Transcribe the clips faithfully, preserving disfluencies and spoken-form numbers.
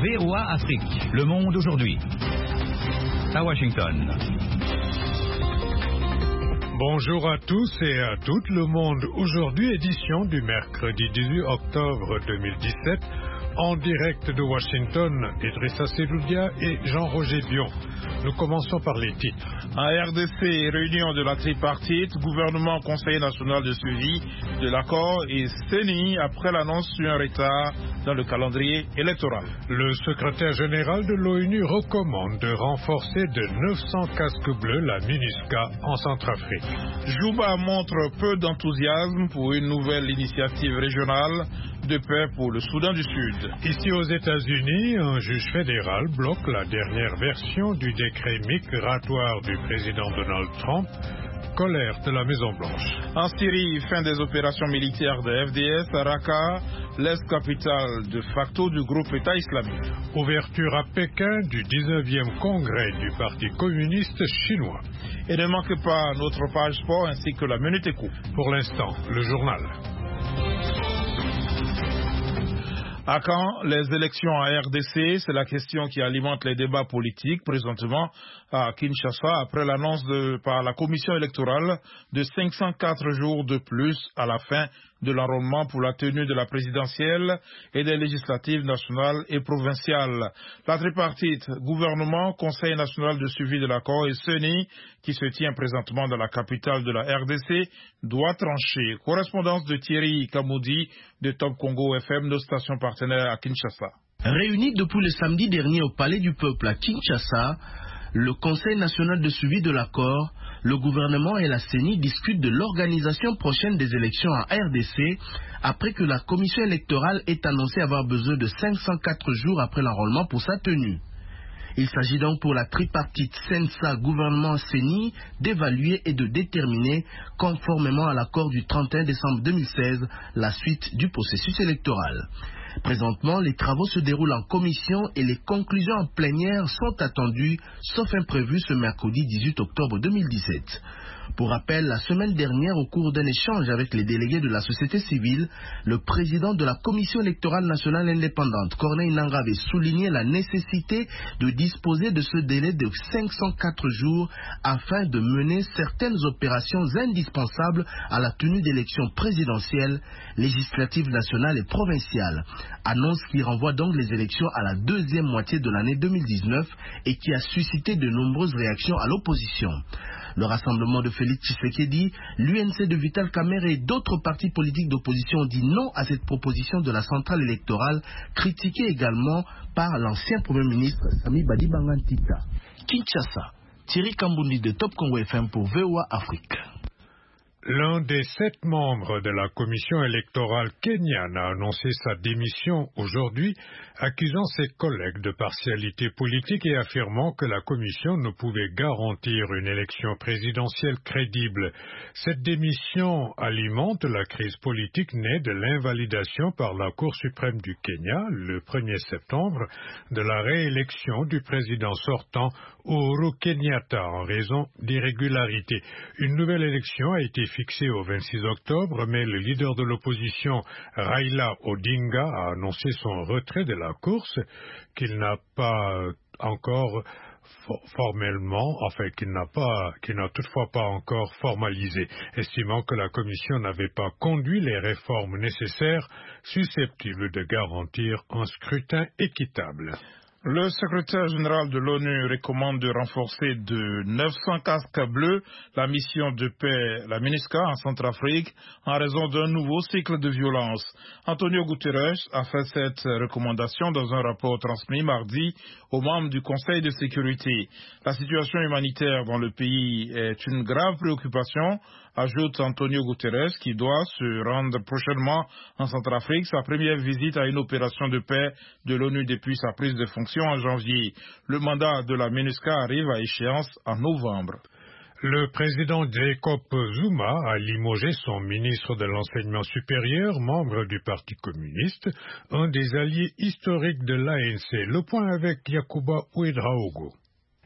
V O A Afrique, Le Monde aujourd'hui. À Washington. Bonjour à tous et à toutes, Le Monde aujourd'hui, édition du mercredi dix-huit octobre deux mille dix-sept, en direct de Washington, Idrissa Seloudia et Jean-Roger Bion. Nous commençons par les titres. En R D C, réunion de la tripartite, gouvernement, Conseil national de suivi de l'accord et C E N I après l'annonce sur un retard dans le calendrier électoral. Le secrétaire général de l'ONU recommande de renforcer de neuf cents casques bleus la MINUSCA en Centrafrique. Juba montre peu d'enthousiasme pour une nouvelle initiative régionale de paix pour le Soudan du Sud. Ici aux États-Unis, un juge fédéral bloque la dernière version du décret migratoire du président Donald Trump. Colère de la Maison-Blanche. En Syrie, fin des opérations militaires de F D S à Raqqa, l'ex-capitale de facto du groupe État islamique. Ouverture à Pékin du dix-neuvième congrès du Parti communiste chinois. Et ne manquez pas notre page sport ainsi que la Minute Éco. Pour l'instant, le journal. À quand les élections en R D C? C'est la question qui alimente les débats politiques présentement à Kinshasa après l'annonce de, par la commission électorale de cinq cent quatre jours de plus à la fin de l'enrôlement pour la tenue de la présidentielle et des législatives nationales et provinciales. La tripartite, gouvernement, Conseil national de suivi de l'accord et C E N I, qui se tient présentement dans la capitale de la R D C, doit trancher. Correspondance de Thierry Kamoudi de Top Congo F M, nos stations partenaires à Kinshasa. Réunis depuis le samedi dernier au Palais du Peuple à Kinshasa, le Conseil national de suivi de l'accord, le gouvernement et la C E N I discutent de l'organisation prochaine des élections en R D C après que la commission électorale ait annoncé avoir besoin de cinq cent quatre jours après l'enrôlement pour sa tenue. Il s'agit donc pour la tripartite C E N S A gouvernement-C E N I d'évaluer et de déterminer, conformément à l'accord du trente et un décembre deux mille seize, la suite du processus électoral. Présentement, les travaux se déroulent en commission et les conclusions en plénière sont attendues, sauf imprévu ce mercredi dix-huit octobre deux mille dix-sept. Pour rappel, la semaine dernière, au cours d'un échange avec les délégués de la société civile, le président de la Commission électorale nationale indépendante, Corneille Nangaa, avait souligné la nécessité de disposer de ce délai de cinq cent quatre jours afin de mener certaines opérations indispensables à la tenue d'élections présidentielles, législatives nationales et provinciales. Annonce qui renvoie donc les élections à la deuxième moitié de l'année deux mille dix-neuf et qui a suscité de nombreuses réactions à l'opposition. Le rassemblement de Félix Tshisekedi, l'U N C de Vital Kamerhe et d'autres partis politiques d'opposition ont dit non à cette proposition de la centrale électorale, critiquée également par l'ancien Premier ministre Sami Badibanga Ntita. Kinshasa, Thierry Kambundi de Top Congo F M pour V O A Afrique. L'un des sept membres de la commission électorale kenyane a annoncé sa démission aujourd'hui, accusant ses collègues de partialité politique et affirmant que la commission ne pouvait garantir une élection présidentielle crédible. Cette démission alimente la crise politique née de l'invalidation par la Cour suprême du Kenya, le premier septembre, de la réélection du président sortant Uhuru Kenyatta en raison d'irrégularités. Une nouvelle élection a été fixé au vingt-six octobre, mais le leader de l'opposition, Raila Odinga, a annoncé son retrait de la course, qu'il n'a pas encore formellement, enfin qu'il n'a pas, qu'il n'a toutefois pas encore formalisé, estimant que la commission n'avait pas conduit les réformes nécessaires susceptibles de garantir un scrutin équitable. Le secrétaire général de l'ONU recommande de renforcer de neuf cents casques bleus la mission de paix, la MINUSCA, en Centrafrique, en raison d'un nouveau cycle de violence. Antonio Guterres a fait cette recommandation dans un rapport transmis mardi aux membres du Conseil de sécurité. La situation humanitaire dans le pays est une grave préoccupation, ajoute Antonio Guterres, qui doit se rendre prochainement en Centrafrique, sa première visite à une opération de paix de l'ONU depuis sa prise de fonction en janvier. Le mandat de la MINUSCA arrive à échéance en novembre. Le président Jacob Zuma a limogé son ministre de l'Enseignement supérieur, membre du Parti communiste, un des alliés historiques de l'A N C. Le point avec Yakuba Ouedraogo.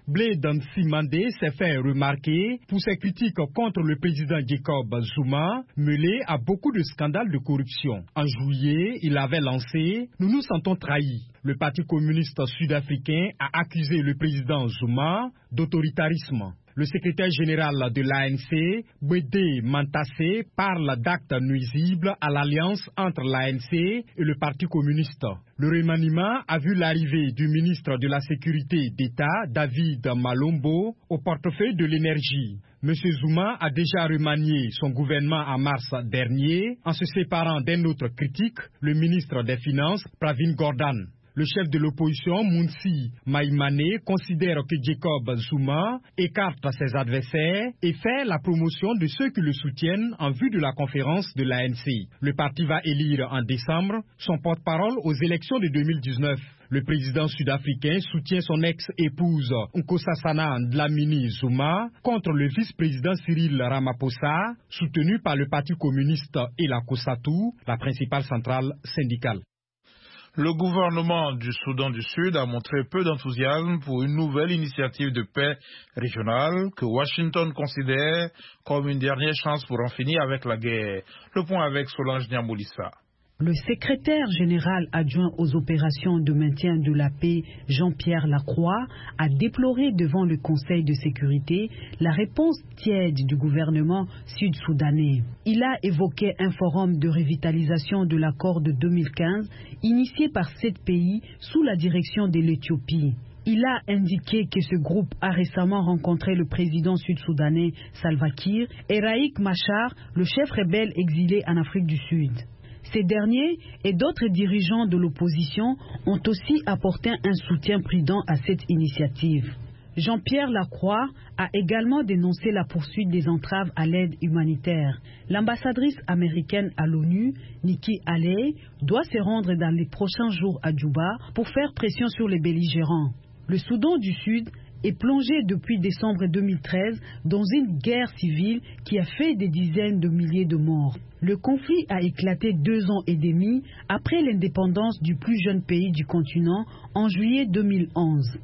Blade Nsimande s'est fait remarquer pour ses critiques contre le président Jacob Zuma, mêlé à beaucoup de scandales de corruption. En juillet, il avait lancé « Nous nous sentons trahis ». Le Parti communiste sud-africain a accusé le président Zuma d'autoritarisme. Le secrétaire général de l'A N C, Bwede Mantasé, parle d'actes nuisibles à l'alliance entre l'A N C et le Parti communiste. Le remaniement a vu l'arrivée du ministre de la Sécurité d'État, David Malombo, au portefeuille de l'énergie. M. Zuma a déjà remanié son gouvernement en mars dernier en se séparant d'un autre critique, le ministre des Finances, Pravin Gordhan. Le chef de l'opposition, Mounsi Maïmane, considère que Jacob Zuma écarte ses adversaires et fait la promotion de ceux qui le soutiennent en vue de la conférence de l'A N C. Le parti va élire en décembre son porte-parole aux élections de deux mille dix-neuf. Le président sud-africain soutient son ex-épouse Nkosazana Dlamini Zuma contre le vice-président Cyril Ramaphosa, soutenu par le Parti communiste et la COSATU, la principale centrale syndicale. Le gouvernement du Soudan du Sud a montré peu d'enthousiasme pour une nouvelle initiative de paix régionale que Washington considère comme une dernière chance pour en finir avec la guerre. Le point avec Solange Niamoulissa. Le secrétaire général adjoint aux opérations de maintien de la paix, Jean-Pierre Lacroix, a déploré devant le Conseil de sécurité la réponse tiède du gouvernement sud-soudanais. Il a évoqué un forum de revitalisation de l'accord de deux mille quinze initié par sept pays sous la direction de l'Éthiopie. Il a indiqué que ce groupe a récemment rencontré le président sud-soudanais Salva Kiir et Riek Machar, le chef rebelle exilé en Afrique du Sud. Ces derniers et d'autres dirigeants de l'opposition ont aussi apporté un soutien prudent à cette initiative. Jean-Pierre Lacroix a également dénoncé la poursuite des entraves à l'aide humanitaire. L'ambassadrice américaine à l'ONU, Nikki Haley, doit se rendre dans les prochains jours à Djouba pour faire pression sur les belligérants. Le Soudan du Sud est plongé depuis décembre deux mille treize dans une guerre civile qui a fait des dizaines de milliers de morts. Le conflit a éclaté deux ans et demi après l'indépendance du plus jeune pays du continent en juillet deux mille onze.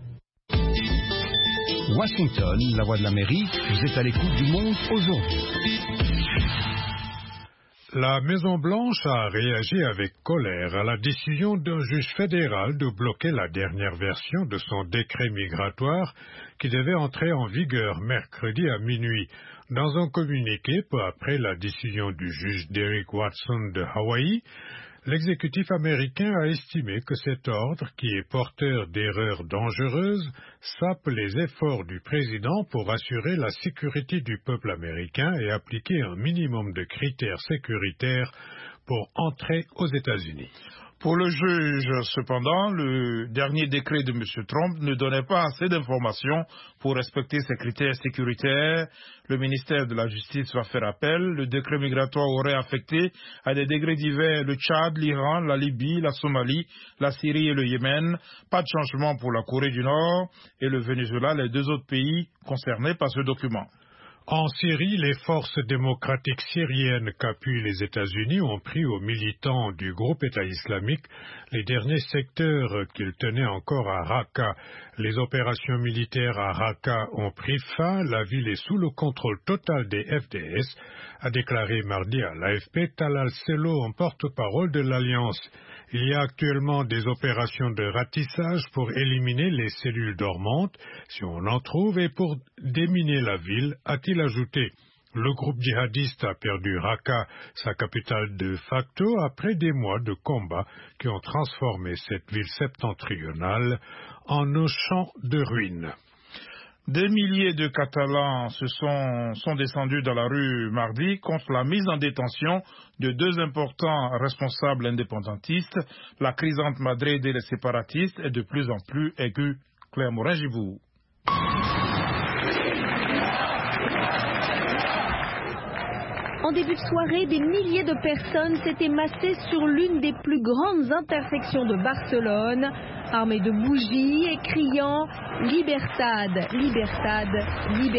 Washington, la voix de l'Amérique, vous êtes à l'écoute du monde aujourd'hui. La Maison-Blanche a réagi avec colère à la décision d'un juge fédéral de bloquer la dernière version de son décret migratoire qui devait entrer en vigueur mercredi à minuit. Dans un communiqué peu après la décision du juge Derek Watson de Hawaï, l'exécutif américain a estimé que cet ordre, qui est porteur d'erreurs dangereuses, sape les efforts du président pour assurer la sécurité du peuple américain et appliquer un minimum de critères sécuritaires pour entrer aux États-Unis. Pour le juge, cependant, le dernier décret de M. Trump ne donnait pas assez d'informations pour respecter ces critères sécuritaires. Le ministère de la Justice va faire appel. Le décret migratoire aurait affecté à des degrés divers le Tchad, l'Iran, la Libye, la Somalie, la Syrie et le Yémen. Pas de changement pour la Corée du Nord et le Venezuela, les deux autres pays concernés par ce document. En Syrie, les forces démocratiques syriennes qu'appuient les États-Unis ont pris aux militants du groupe État islamique les derniers secteurs qu'ils tenaient encore à Raqqa. Les opérations militaires à Raqqa ont pris fin, la ville est sous le contrôle total des F D S, a déclaré mardi à l'A F P Talal Sello, un porte-parole de l'Alliance. Il y a actuellement des opérations de ratissage pour éliminer les cellules dormantes, si on en trouve, et pour déminer la ville, a-t-il ajouté. Le groupe djihadiste a perdu Raqqa, sa capitale de facto, après des mois de combats qui ont transformé cette ville septentrionale en un champ de ruines. Des milliers de Catalans se sont, sont descendus dans la rue mardi contre la mise en détention de deux importants responsables indépendantistes. La crise entre Madrid et les séparatistes est de plus en plus aiguë. Claire Morin-Givou. En début de soirée, des milliers de personnes s'étaient massées sur l'une des plus grandes intersections de Barcelone, armées de bougies et criant « Libertad, Libertad, Libertad ».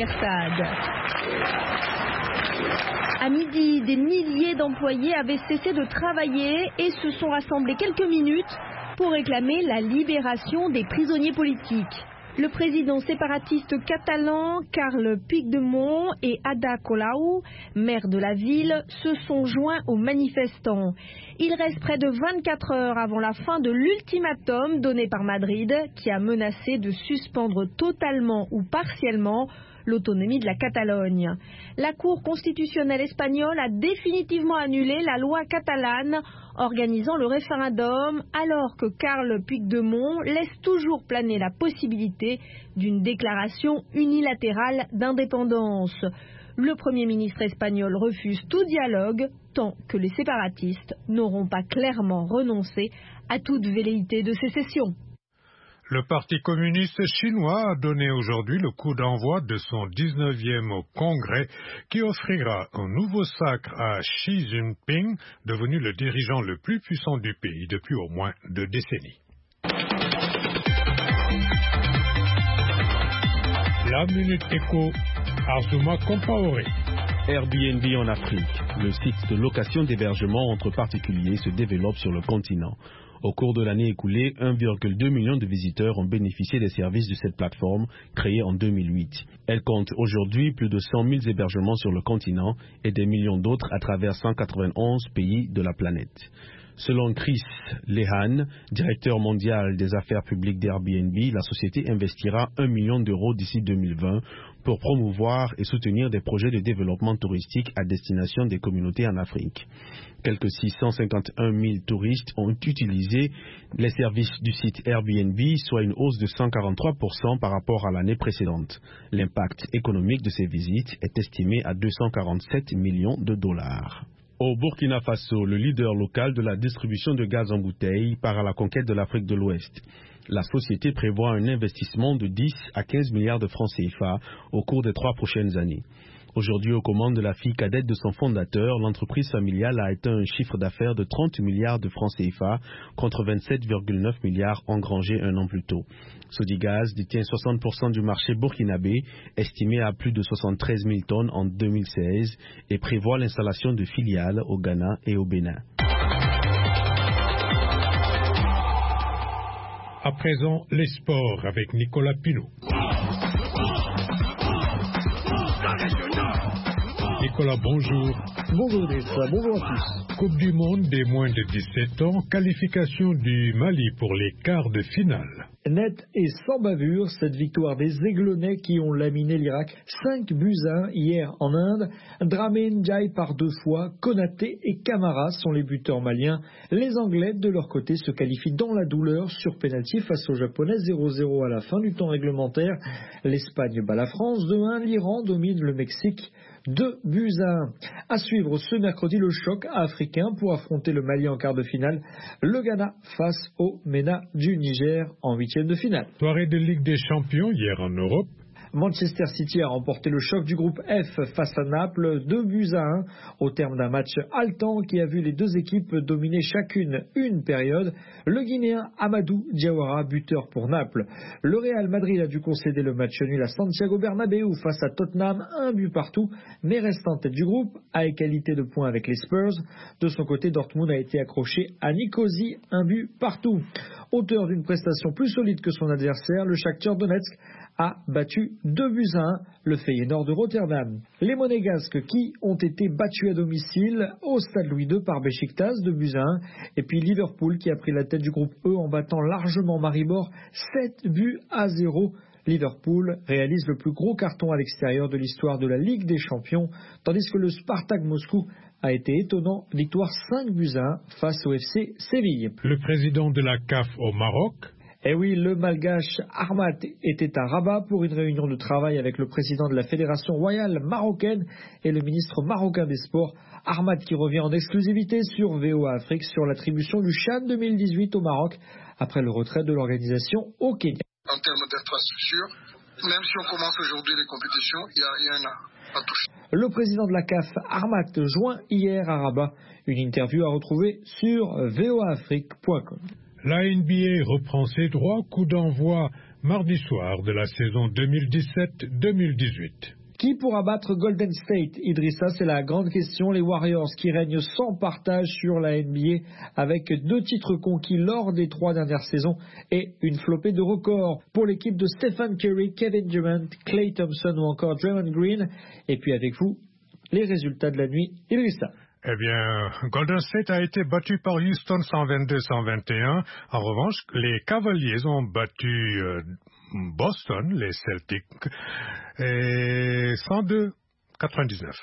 À midi, des milliers d'employés avaient cessé de travailler et se sont rassemblés quelques minutes pour réclamer la libération des prisonniers politiques. Le président séparatiste catalan Carles Puigdemont et Ada Colau, maire de la ville, se sont joints aux manifestants. Il reste près de vingt-quatre heures avant la fin de l'ultimatum donné par Madrid, qui a menacé de suspendre totalement ou partiellement l'autonomie de la Catalogne. La Cour constitutionnelle espagnole a définitivement annulé la loi catalane organisant le référendum, alors que Carles Puigdemont laisse toujours planer la possibilité d'une déclaration unilatérale d'indépendance. Le Premier ministre espagnol refuse tout dialogue tant que les séparatistes n'auront pas clairement renoncé à toute velléité de sécession. Le Parti communiste chinois a donné aujourd'hui le coup d'envoi de son dix-neuvième congrès qui offrira un nouveau sacre à Xi Jinping, devenu le dirigeant le plus puissant du pays depuis au moins deux décennies. La Minute Éco, Azuma Compaoré. Airbnb en Afrique. Le site de location d'hébergement entre particuliers se développe sur le continent. Au cours de l'année écoulée, un virgule deux million de visiteurs ont bénéficié des services de cette plateforme créée en deux mille huit. Elle compte aujourd'hui plus de cent mille hébergements sur le continent et des millions d'autres à travers cent quatre-vingt-onze pays de la planète. Selon Chris Lehan, directeur mondial des affaires publiques d'Airbnb, la société investira un million d'euros d'ici deux mille vingt pour promouvoir et soutenir des projets de développement touristique à destination des communautés en Afrique. Quelques six cent cinquante et un mille touristes ont utilisé les services du site Airbnb, soit une hausse de cent quarante-trois pour cent par rapport à l'année précédente. L'impact économique de ces visites est estimé à deux cent quarante-sept millions de dollars. Au Burkina Faso, le leader local de la distribution de gaz en bouteille part à la conquête de l'Afrique de l'Ouest. La société prévoit un investissement de dix à quinze milliards de francs C F A au cours des trois prochaines années. Aujourd'hui, aux commandes de la fille cadette de son fondateur, l'entreprise familiale a atteint un chiffre d'affaires de trente milliards de francs C F A contre vingt-sept virgule neuf milliards engrangés un an plus tôt. Sodigaz détient soixante pour cent du marché burkinabé, estimé à plus de soixante-treize mille tonnes en deux mille seize, et prévoit l'installation de filiales au Ghana et au Bénin. À présent, les sports avec Nicolas Pinault. Nicolas, bonjour. Bonjour Nessa, bonjour à tous. Coupe du monde des moins de dix-sept ans, qualification du Mali pour les quarts de finale. Net et sans bavure, cette victoire des Aiglonnais qui ont laminé l'Irak cinq buts à un hier en Inde. Dramé Ndiaye par deux fois, Konaté et Camara sont les buteurs maliens. Les Anglais, de leur côté, se qualifient dans la douleur sur pénalty face aux Japonais, zéro zéro à la fin du temps réglementaire. L'Espagne bat la France deux un, l'Iran domine le Mexique deux buts à un. À suivre ce mercredi le choc africain pour affronter le Mali en quart de finale. Le Ghana face au MENA du Niger en huitième de finale. Soirée de Ligue des Champions hier en Europe. Manchester City a remporté le choc du groupe F face à Naples, deux buts à un, au terme d'un match haletant qui a vu les deux équipes dominer chacune une période. Le Guinéen Amadou Diawara, buteur pour Naples. Le Real Madrid a dû concéder le match nul à Santiago Bernabéu face à Tottenham, un but partout, mais reste en tête du groupe, à égalité de points avec les Spurs. De son côté, Dortmund a été accroché à Nicosie, un but partout. Auteur d'une prestation plus solide que son adversaire, le Shakhtar Donetsk a battu deux buts à un le Feyenoord de Rotterdam. Les Monégasques qui ont été battus à domicile au Stade Louis deux par Beşiktaş, deux buts à un. Et puis Liverpool qui a pris la tête du groupe E en battant largement Maribor, sept buts à zéro. Liverpool réalise le plus gros carton à l'extérieur de l'histoire de la Ligue des Champions, tandis que le Spartak Moscou a été étonnant, victoire cinq buts à un face au F C Séville. Le président de la C A F au Maroc. Eh oui, le malgache Ahmad était à Rabat pour une réunion de travail avec le président de la Fédération royale marocaine et le ministre marocain des Sports. Ahmad qui revient en exclusivité sur V O A Afrique sur l'attribution du CHAN deux mille dix-huit au Maroc après le retrait de l'organisation au Kenya. En termes d'infrastructure, même si on commence aujourd'hui les compétitions, il y, y en a à toucher. Le président de la C A F, Ahmad, joint hier à Rabat. Une interview à retrouver sur v o a afrique point com. La N B A reprend ses droits, coup d'envoi mardi soir de la saison deux mille dix-sept deux mille dix-huit. Qui pourra battre Golden State? Idrissa, c'est la grande question. Les Warriors qui règnent sans partage sur la N B A avec deux titres conquis lors des trois dernières saisons et une flopée de records pour l'équipe de Stephen Curry, Kevin Durant, Klay Thompson ou encore Draymond Green. Et puis avec vous, les résultats de la nuit. Idrissa. Eh bien, Golden State a été battu par Houston cent vingt-deux à cent vingt et un. En revanche, les Cavaliers ont battu euh, Boston, les Celtics, et cent deux à quatre-vingt-dix-neuf.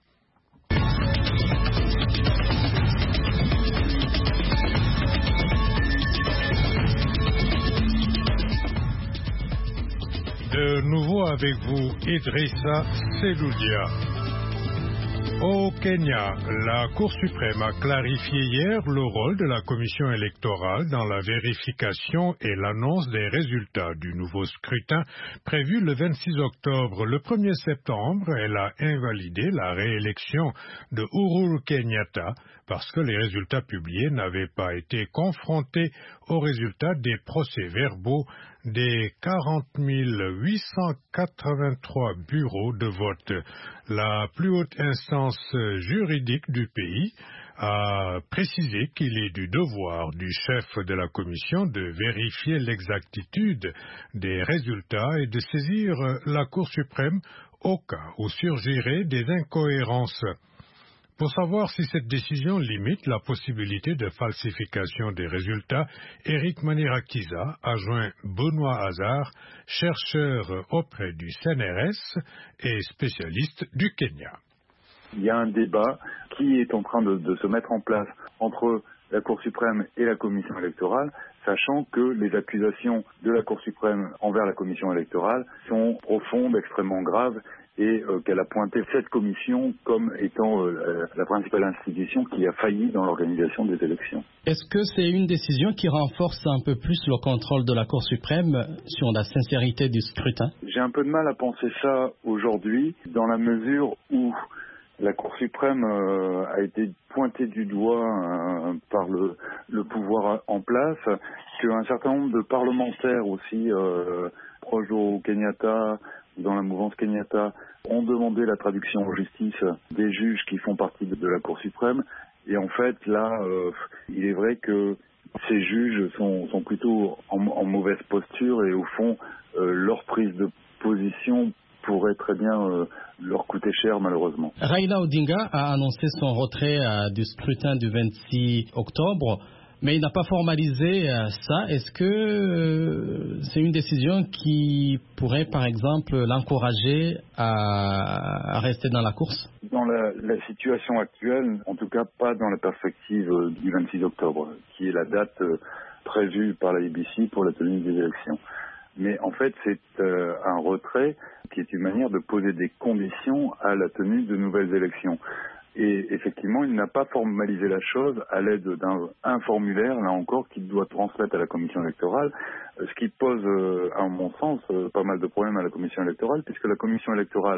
De nouveau avec vous, Idrissa Seloudia. Au Kenya, la Cour suprême a clarifié hier le rôle de la commission électorale dans la vérification et l'annonce des résultats du nouveau scrutin prévu le vingt-six octobre. Le premier septembre, elle a invalidé la réélection de Uhuru Kenyatta parce que les résultats publiés n'avaient pas été confrontés aux résultats des procès-verbaux des quarante mille huit cent quatre-vingt-trois bureaux de vote. La plus haute instance juridique du pays a précisé qu'il est du devoir du chef de la commission de vérifier l'exactitude des résultats et de saisir la Cour suprême au cas où surgiraient des incohérences. Pour savoir si cette décision limite la possibilité de falsification des résultats, Eric Manirakiza a joint Benoît Hazard, chercheur auprès du C N R S et spécialiste du Kenya. Il y a un débat qui est en train de, de se mettre en place entre la Cour suprême et la Commission électorale, sachant que les accusations de la Cour suprême envers la Commission électorale sont profondes, extrêmement graves, et euh, qu'elle a pointé cette commission comme étant euh, la principale institution qui a failli dans l'organisation des élections. Est-ce que c'est une décision qui renforce un peu plus le contrôle de la Cour suprême sur la sincérité du scrutin? J'ai un peu de mal à penser ça aujourd'hui, dans la mesure où la Cour suprême euh, a été pointée du doigt euh, par le, le pouvoir en place, qu'un certain nombre de parlementaires aussi euh, proches au Kenyatta, dans la mouvance Kenyatta, ont demandé la traduction en justice des juges qui font partie de la Cour suprême. Et en fait, là, euh, il est vrai que ces juges sont, sont plutôt en, en mauvaise posture et au fond, euh, leur prise de position pourrait très bien euh, leur coûter cher, malheureusement. Raila Odinga a annoncé son retrait euh, du scrutin du vingt-six octobre. Mais il n'a pas formalisé euh, ça. Est-ce que euh, c'est une décision qui pourrait, par exemple, l'encourager à, à rester dans la course? Dans la, la situation actuelle, en tout cas pas dans la perspective euh, du vingt-six octobre, qui est la date euh, prévue par la A B C pour la tenue des élections. Mais en fait, c'est euh, un retrait qui est une manière de poser des conditions à la tenue de nouvelles élections. Et effectivement, il n'a pas formalisé la chose à l'aide d'un un formulaire, là encore, qu'il doit transmettre à la commission électorale, ce qui pose, euh, à mon sens, euh, pas mal de problèmes à la commission électorale, puisque la commission électorale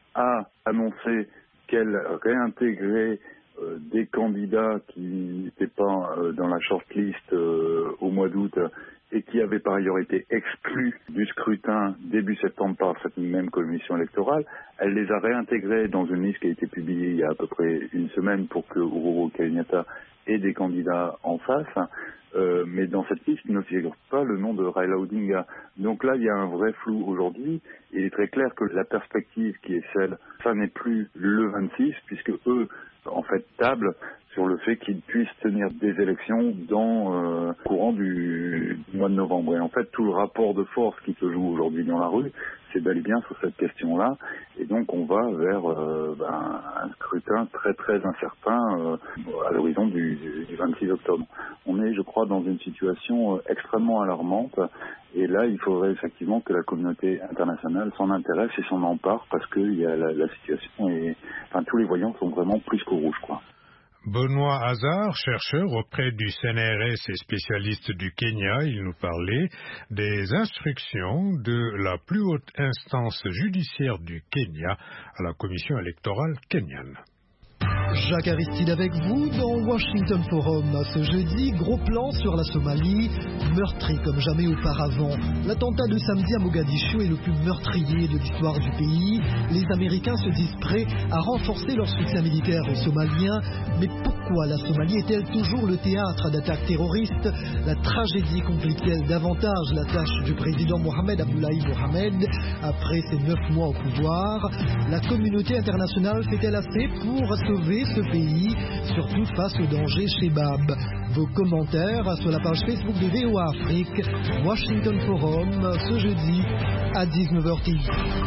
a annoncé qu'elle réintégrait euh, des candidats qui n'étaient pas euh, dans la shortlist euh, au mois d'août et qui avaient par ailleurs été exclus du scrutin début septembre par cette même commission électorale. Elle les a réintégrés dans une liste qui a été publiée il y a à peu près une semaine pour que Uhuru Kenyatta ait des candidats en face. Euh, mais dans cette liste, il ne figure pas le nom de Raila Odinga. Donc là, il y a un vrai flou aujourd'hui. Il est très clair que la perspective qui est celle, ça n'est plus le vingt-six, puisque eux, en fait, tablent sur le fait qu'ils puissent tenir des élections dans euh, le courant du, du mois de novembre. Et en fait, tout le rapport de force qui se joue aujourd'hui dans la rue, c'est bel et bien sur cette question-là. Et donc, on va vers euh, ben, un scrutin très, très incertain euh, à l'horizon du, du vingt-six octobre. On est, je crois, dans une situation euh, extrêmement alarmante. Et là, il faudrait effectivement que la communauté internationale s'en intéresse et s'en empare parce que il y a la, la situation est... Enfin, tous les voyants sont vraiment plus qu'au rouge, quoi. Benoît Hazard, chercheur auprès du C N R S et spécialiste du Kenya, il nous parlait des instructions de la plus haute instance judiciaire du Kenya à la commission électorale kenyane. Jacques Aristide avec vous dans Washington Forum. Ce jeudi, gros plan sur la Somalie, meurtri comme jamais auparavant. L'attentat de samedi à Mogadiscio est le plus meurtrier de l'histoire du pays. Les Américains se disent prêts à renforcer leur soutien militaire aux Somaliens. Mais pourquoi la Somalie est-elle toujours le théâtre d'attaques terroristes? La tragédie complique-t-elle davantage la tâche du président Mohamed Abdullahi Mohamed après ses neuf mois au pouvoir? La communauté internationale fait-elle assez pour sauver ce pays, surtout face au danger Shebab? Vos commentaires sur la page Facebook de V O A Afrique, Washington Forum, ce jeudi à dix-neuf heures T V.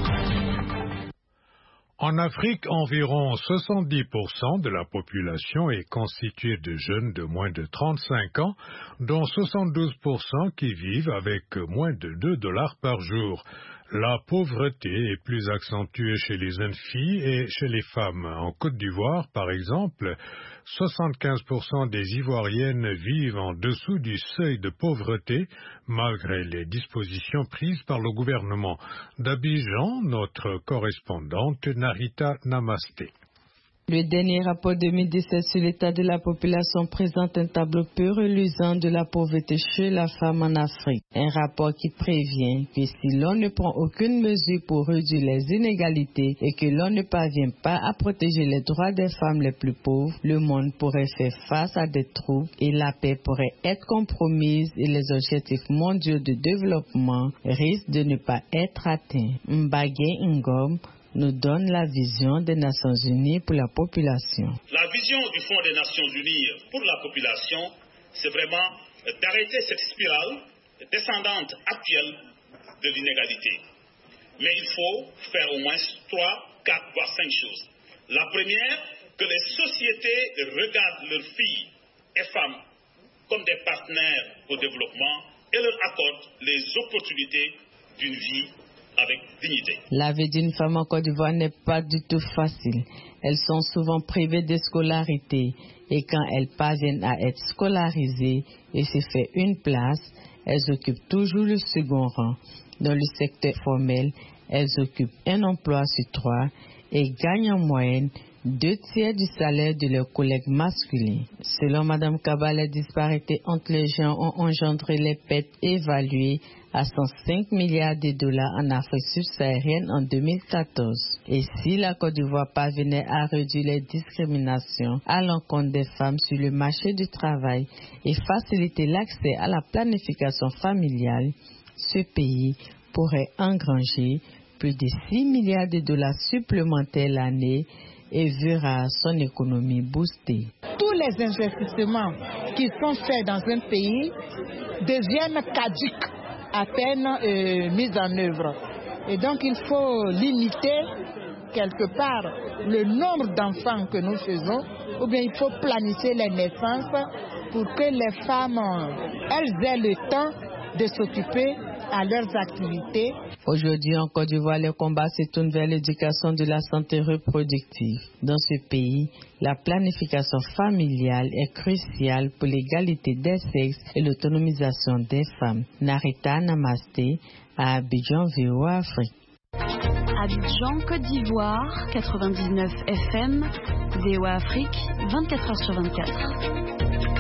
En Afrique, environ soixante-dix pour cent de la population est constituée de jeunes de moins de trente-cinq ans, dont soixante-douze pour cent qui vivent avec moins de deux dollars par jour. La pauvreté est plus accentuée chez les jeunes filles et chez les femmes. En Côte d'Ivoire, par exemple, soixante-quinze pour cent des Ivoiriennes vivent en dessous du seuil de pauvreté, malgré les dispositions prises par le gouvernement. D'Abidjan, notre correspondante Narita Namasté. Le dernier rapport deux mille dix-sept sur l'état de la population présente un tableau peu reluisant de la pauvreté chez la femme en Afrique. Un rapport qui prévient que si l'on ne prend aucune mesure pour réduire les inégalités et que l'on ne parvient pas à protéger les droits des femmes les plus pauvres, le monde pourrait faire face à des troubles et la paix pourrait être compromise et les objectifs mondiaux de développement risquent de ne pas être atteints. Mbagé Ngom nous donne la vision des Nations Unies pour la population. La vision du Fonds des Nations Unies pour la population, c'est vraiment d'arrêter cette spirale descendante actuelle de l'inégalité. Mais il faut faire au moins trois, quatre, voire cinq choses. La première, que les sociétés regardent leurs filles et femmes comme des partenaires au développement et leur accordent les opportunités d'une vie avec dignité. La vie d'une femme en Côte d'Ivoire n'est pas du tout facile. Elles sont souvent privées de scolarité et quand elles parviennent à être scolarisées et se faire une place, elles occupent toujours le second rang. Dans le secteur formel, elles occupent un emploi sur trois et gagnent en moyenne deux tiers du salaire de leurs collègues masculins. Selon Mme Kaba, les disparités entre les gens ont engendré les pertes évaluées à cent cinq milliards de dollars en Afrique subsaharienne en deux mille quatorze. Et si la Côte d'Ivoire parvenait à réduire les discriminations à l'encontre des femmes sur le marché du travail et faciliter l'accès à la planification familiale, ce pays pourrait engranger plus de six milliards de dollars supplémentaires l'année et verra son économie boostée. Tous les investissements qui sont faits dans un pays deviennent caduques à peine euh, mis en œuvre. Et donc il faut limiter quelque part le nombre d'enfants que nous faisons, ou bien il faut planifier les naissances pour que les femmes, elles aient le temps de s'occuper à leurs activités. Aujourd'hui en Côte d'Ivoire, le combat se tourne vers l'éducation de la santé reproductive. Dans ce pays, la planification familiale est cruciale pour l'égalité des sexes et l'autonomisation des femmes. Narita Namasté, à Abidjan, V O A Afrique. Abidjan, Côte d'Ivoire, quatre-vingt-dix-neuf F M, V O A Afrique, vingt-quatre heures sur vingt-quatre.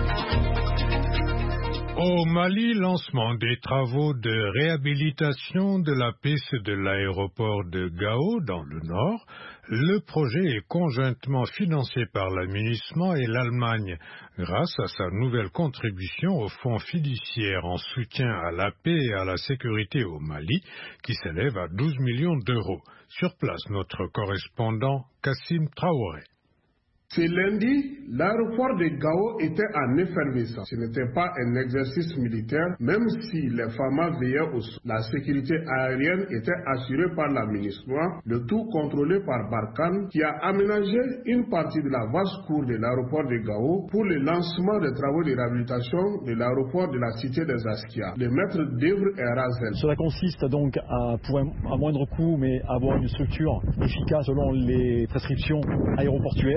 Au Mali, lancement des travaux de réhabilitation de la piste de l'aéroport de Gao dans le nord. Le projet est conjointement financé par l'A-MINUSMA et l'Allemagne grâce à sa nouvelle contribution au fonds fiduciaire en soutien à la paix et à la sécurité au Mali qui s'élève à douze millions d'euros. Sur place, notre correspondant Kassim Traoré. Ce lundi, l'aéroport de Gao était en effervescence. Ce n'était pas un exercice militaire, même si les FAMA veillaient au sol. La sécurité aérienne était assurée par la MINUSMA, le tout contrôlé par Barkhane, qui a aménagé une partie de la vaste cour de l'aéroport de Gao pour le lancement des travaux de réhabilitation de l'aéroport de la cité des Askia. Le maître d'œuvre est Razel. Cela consiste donc à, pour un, à moindre coût, mais avoir une structure efficace selon les prescriptions aéroportuaires, à la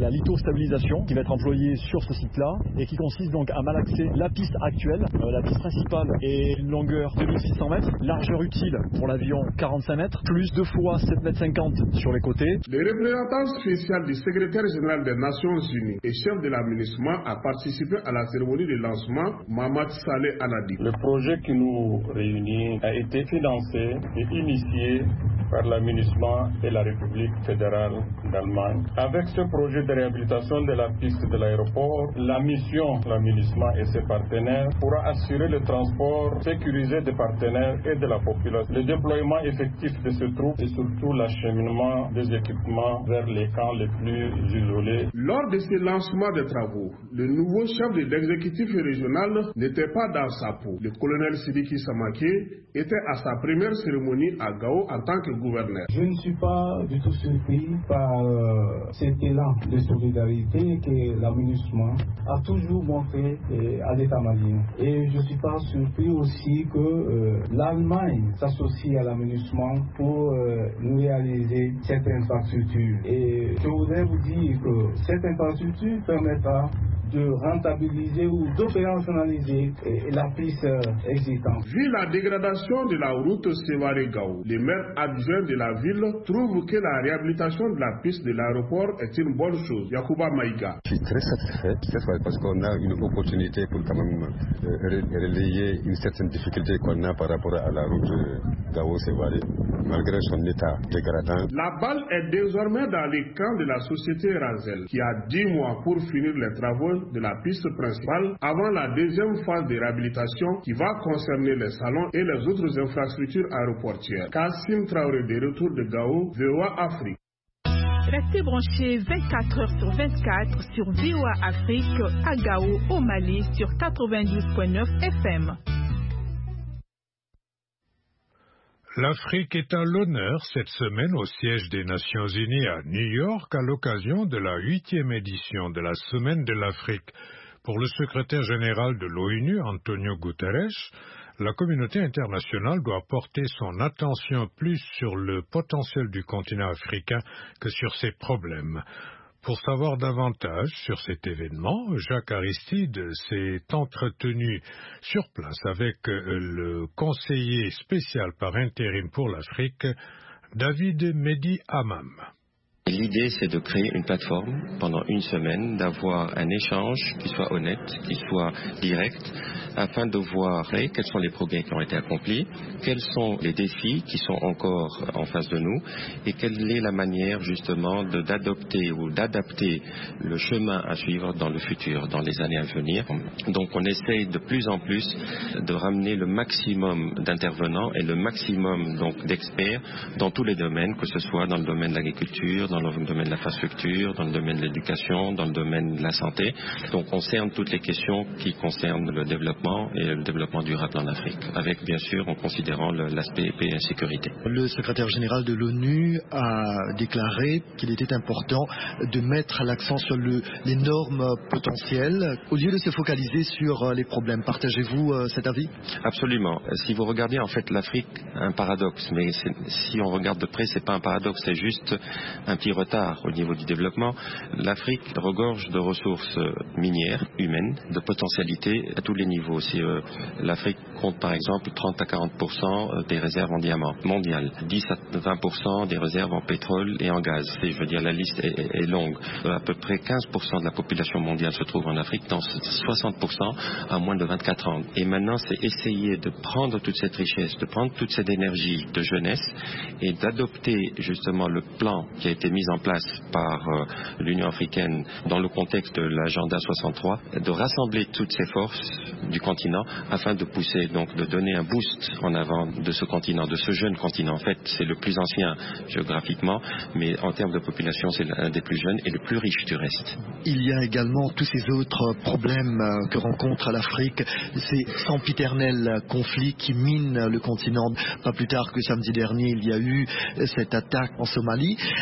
la lithostabilisation qui va être employée sur ce site-là et qui consiste donc à malaxer la piste actuelle. Euh, la piste principale est une longueur de deux mille six cents mètres, largeur utile pour l'avion quarante-cinq mètres, plus deux fois sept mètres cinquante sur les côtés. Le représentant spécial du secrétaire général des Nations Unies et chef de la MINUSMA a participé à la cérémonie de lancement, Mamad Saleh Aladi. Le projet qui nous réunit a été financé et initié par la MINUSMA et la République fédérale d'Allemagne. Avec ce projet de réhabilitation de la piste de l'aéroport, la mission de la MINUSMA et ses partenaires pourra assurer le transport sécurisé des partenaires et de la population, le déploiement effectif de ces troupes et surtout l'acheminement des équipements vers les camps les plus isolés. Lors de ce lancement des travaux, le nouveau chef de l'exécutif régional n'était pas dans sa peau. Le colonel Sidiki Samake était à sa première cérémonie à Gao en tant que gouverneur. Je ne suis pas du tout surpris par euh, cet élan de solidarité que la MINUSMA a toujours montré euh, à l'État malien. Et je ne suis pas surpris aussi que euh, l'Allemagne s'associe à la MINUSMA pour euh, nous réaliser cette infrastructure. Et je voudrais vous dire que cette infrastructure permettra de rentabiliser ou d'opérationnaliser la piste existante. Vu la dégradation de la route Sévaré-Gao, le maire adjoint de la ville trouve que la réhabilitation de la piste de l'aéroport est une bonne chose. Yacouba Maïga. Je suis très satisfait cette fois parce qu'on a une opportunité pour quand même euh, relayer une certaine difficulté qu'on a par rapport à la route Gao-Sévaré, malgré son état dégradant. La balle est désormais dans les camps de la société Razel, qui a dix mois pour finir les travaux de la piste principale avant la deuxième phase de réhabilitation qui va concerner les salons et les autres infrastructures aéroportières. Kassim Traoré, de retour de Gao, V O A Afrique. Restez branchés vingt-quatre heures sur vingt-quatre sur V O A Afrique à Gao, au Mali, sur quatre-vingt-douze virgule neuf F M. L'Afrique est à l'honneur cette semaine au siège des Nations Unies à New York à l'occasion de la huitième édition de la Semaine de l'Afrique. Pour le secrétaire général de l'ONU, Antonio Guterres, la communauté internationale doit porter son attention plus sur le potentiel du continent africain que sur ses problèmes. Pour savoir davantage sur cet événement, Jacques Aristide s'est entretenu sur place avec le conseiller spécial par intérim pour l'Afrique, David Mehdi Hammam. L'idée, c'est de créer une plateforme pendant une semaine, d'avoir un échange qui soit honnête, qui soit direct, afin de voir quels sont les progrès qui ont été accomplis, quels sont les défis qui sont encore en face de nous, et quelle est la manière justement de, d'adopter ou d'adapter le chemin à suivre dans le futur, dans les années à venir. Donc on essaye de plus en plus de ramener le maximum d'intervenants et le maximum donc d'experts dans tous les domaines, que ce soit dans le domaine de l'agriculture, dans le domaine de l'infrastructure, dans le domaine de l'éducation, dans le domaine de la santé. Donc on cerne toutes les questions qui concernent le développement et le développement durable en Afrique, avec bien sûr en considérant le, l'aspect paix et sécurité. Le secrétaire général de l'ONU a déclaré qu'il était important de mettre l'accent sur le, les normes potentielles au lieu de se focaliser sur les problèmes. Partagez-vous euh, cet avis? Absolument. Si vous regardez en fait l'Afrique, un paradoxe, mais si on regarde de près, c'est pas un paradoxe, c'est juste un petit retard au niveau du développement. L'Afrique regorge de ressources minières, humaines, de potentialités à tous les niveaux. Si, euh, L'Afrique compte par exemple trente à quarante pour cent des réserves en diamants mondiales, dix à vingt pour cent des réserves en pétrole et en gaz. Et je veux dire, la liste est, est, est longue. Euh, à peu près quinze pour cent de la population mondiale se trouve en Afrique, dans soixante pour cent à moins de vingt-quatre ans. Et maintenant, c'est essayer de prendre toute cette richesse, de prendre toute cette énergie de jeunesse et d'adopter justement le plan qui a été mis en place par euh, l'Union africaine dans le contexte de l'agenda soixante-trois, de rassembler toutes ces forces du continent afin de pousser, donc de donner un boost en avant de ce continent, de ce jeune continent. En fait, c'est le plus ancien géographiquement, mais en termes de population, c'est l'un des plus jeunes et le plus riche du reste. Il y a également tous ces autres problèmes que rencontre l'Afrique, ces sempiternels conflits qui minent le continent. Pas plus tard que samedi dernier, il y a eu cette attaque en Somalie. Donc,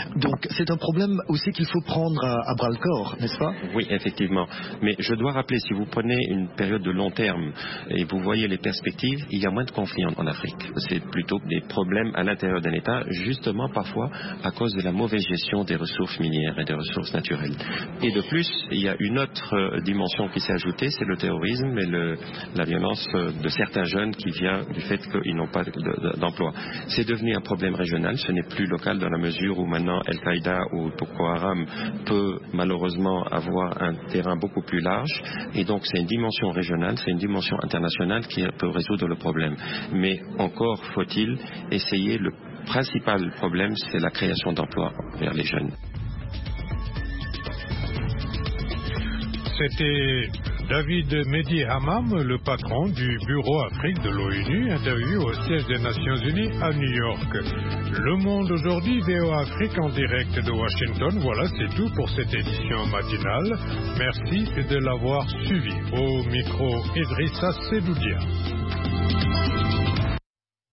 Donc c'est un problème aussi qu'il faut prendre à, à bras-le-corps, n'est-ce pas? Oui, effectivement. Mais je dois rappeler, si vous prenez une période de long terme et vous voyez les perspectives, il y a moins de conflits en, en Afrique. C'est plutôt des problèmes à l'intérieur d'un État, justement parfois à cause de la mauvaise gestion des ressources minières et des ressources naturelles. Et de plus, il y a une autre euh, dimension qui s'est ajoutée, c'est le terrorisme et le, la violence euh, de certains jeunes qui vient du fait qu'ils n'ont pas de, de, d'emploi. C'est devenu un problème régional, ce n'est plus local dans la mesure où maintenant Al-Qaïda ou Boko Haram peut malheureusement avoir un terrain beaucoup plus large, et donc c'est une dimension régionale, c'est une dimension internationale qui peut résoudre le problème. Mais encore faut-il essayer, le principal problème, c'est la création d'emplois vers les jeunes. C'était David Mehdi Hammam, le patron du Bureau Afrique de l'ONU, interview au siège des Nations Unies à New York. Le Monde aujourd'hui, V O A Afrique en direct de Washington. Voilà, c'est tout pour cette édition matinale. Merci de l'avoir suivi. Au micro, Idrissa Sedoudia.